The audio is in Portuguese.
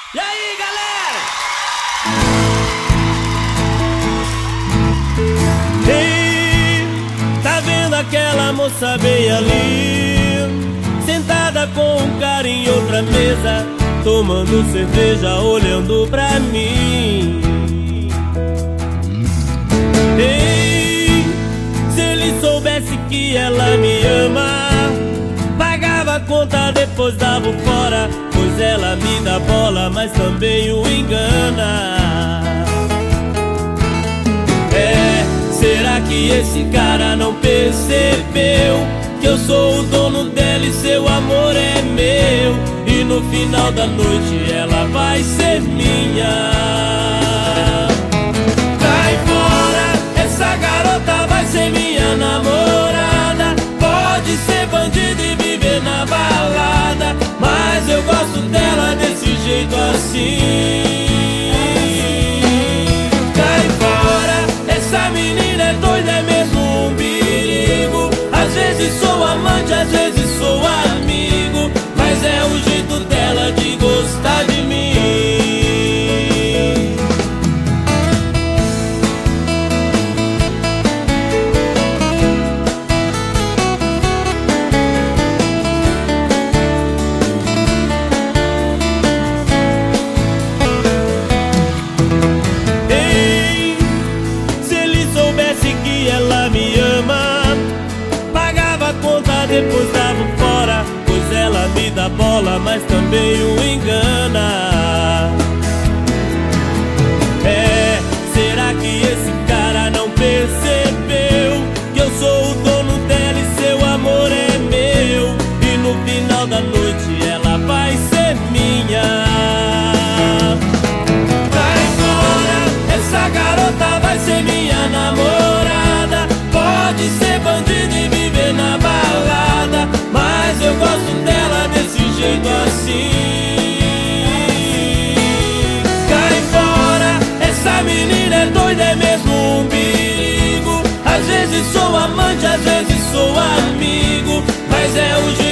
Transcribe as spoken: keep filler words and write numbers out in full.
E aí, galera? Ei, tá vendo aquela moça bem ali, sentada com um cara em outra mesa, tomando cerveja, olhando pra mim. Ei, se ele soubesse que ela me ama, pagava a conta, depois dava fora, pois ela me dá bola, mas também o engana. É, será que esse cara não percebeu que eu sou o dono dela e seu amor é meu? E no final da noite ela vai ser minha. Cai fora, essa garota vai ser minha namorada. Pode ser bandida e viver na balada, mas eu gosto dela desse jeito assim. Cai fora, essa menina é doida, é mesmo um perigo. Às vezes sou amante, às vezes sou amigo, mas é o jeito dela de gostar de mim. Ei, se ele soubesse que ela me ama, pagava a conta, depois dava fora, pois ela me dá bola, mas também o engana. É, será que esse cara não percebeu que eu sou o dono dela e seu amor é meu? E no final da noite ela vai ser minha. Cai fora, essa garota vai ser minha namorada. Pode ser bandida e viver na balada, mas eu gosto dela desse jeito assim. Cai fora, essa menina é doida, é mesmo um perigo. Às vezes sou amante, às vezes sou amigo, mas é o jeito